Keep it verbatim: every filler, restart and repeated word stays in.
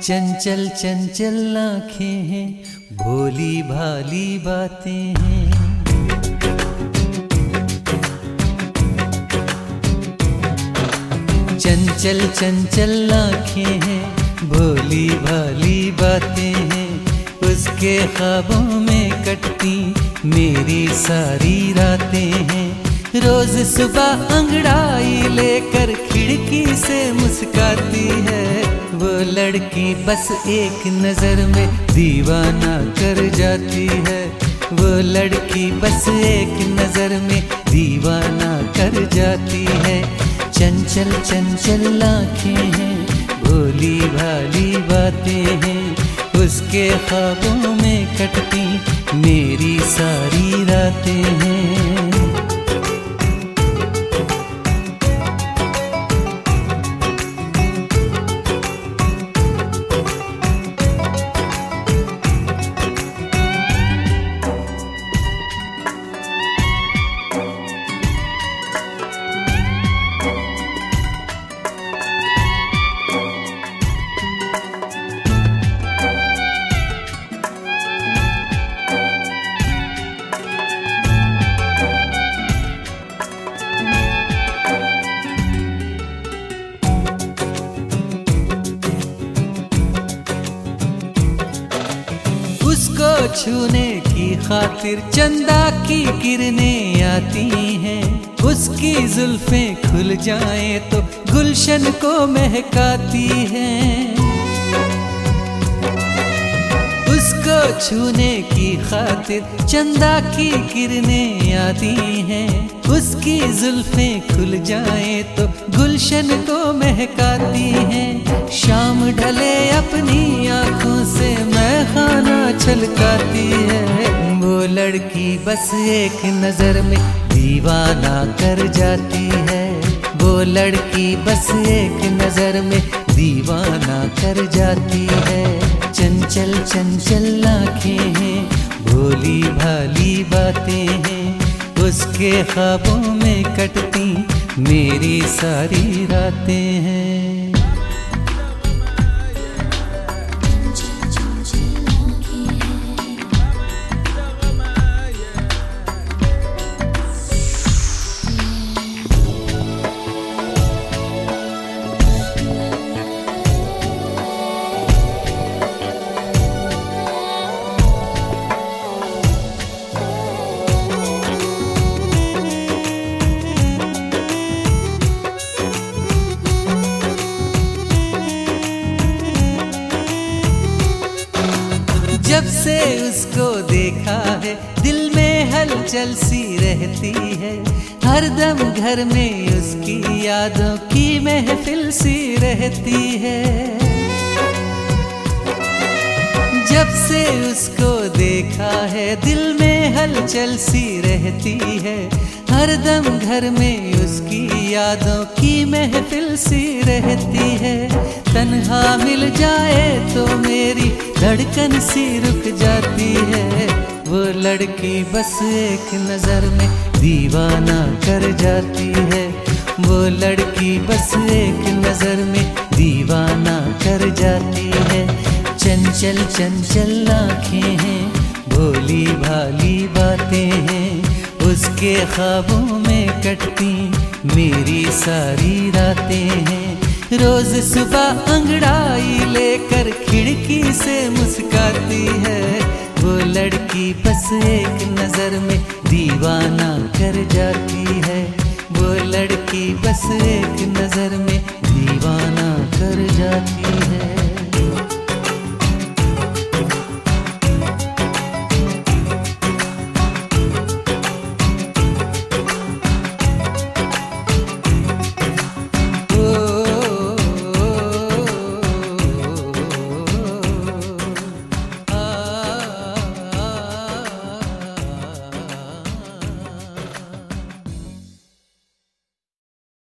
चंचल चंचल आँखें हैं, भोली भाली बातें हैं। चंचल चंचल आँखें हैं, भोली भाली बातें हैं। उसके ख्वाबों में कटती मेरी सारी रातें हैं। रोज सुबह अंगड़ाई लेकर खिड़की से मुस्काती है। वो लड़की बस एक नजर में दीवाना कर जाती है। वो लड़की बस एक नजर में दीवाना कर जाती है। चंचल चंचल आँखें हैं, भोली भाली बातें हैं। उसके ख्वाबों में कटती मेरी सारी रातें हैं। उसको छूने की खातिर चंदा की किरणें आती हैं। उसकी जुल्फें खुल जाएं तो गुलशन को महकाती हैं। उसको छूने की खातिर चंदा की किरणें आती हैं। उसकी जुल्फें खुल जाएं तो गुलशन को महकाती हैं। शाम ढले अपनी आंखों से मैं खाना छलकाती है। वो लड़की बस एक नजर में दीवाना कर जाती है। वो लड़की बस एक नजर में दीवाना कर जाती है। चंचल चंचल आँखें हैं, भोली भाली बातें हैं। उसके ख्वाबों में कटती मेरी सारी रातें हैं। जब से उसको देखा है दिल में हलचल सी रहती है। हरदम घर में उसकी यादों की महफिल सी रहती है। जब से उसको देखा है दिल में हलचल सी रहती है। हरदम घर में उसकी यादों की महफिल सी रहती है। तन्हा मिल जाए तो मेरी धड़कन सी रुक जाती है। वो लड़की बस एक नजर में दीवाना कर जाती है। वो लड़की बस एक नजर में दीवाना कर जाती है। चंचल चंचल आँखें हैं, भोली भाली बातें हैं। उसके ख्वाबों में कटती मेरी सारी रातें हैं। रोज सुबह अंगड़ाई लेकर खिड़की से मुस्काती है। वो लड़की बस एक नजर में दीवाना कर जाती है। वो लड़की बस एक नजर में दीवाना कर जाती है।